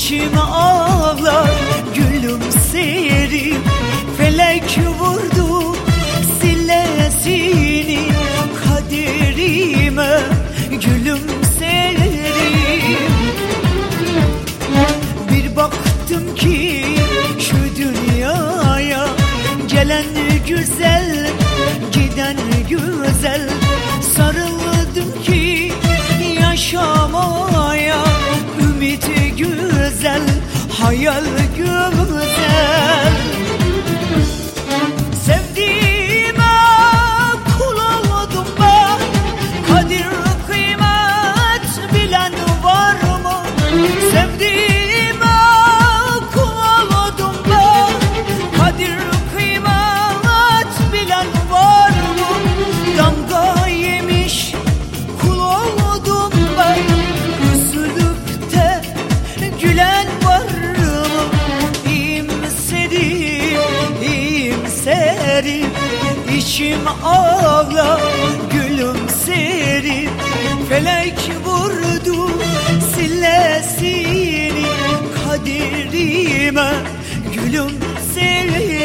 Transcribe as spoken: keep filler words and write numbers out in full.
İçim ağlar, gülümserim. Felek vurdu sillesini kaderime, gülümserim. Bir baktım ki şu dünyaya, gelen güzel, giden güzel. Sarıldım ki yaşamaya, ümit güzel, hayal güzel. Sevdiğime kul oldum ben, kadir kıymet bilen var mı? Sevdiğime kul oldum ben, kadir kıymet bilen var mı? Damga yemiş kul oldum ben, üzülüp de gülen var mı? İyimserim, iyimserim. İçim ağlar, gülümserim. Felek vurdu sillesini kaderime, gülümserim.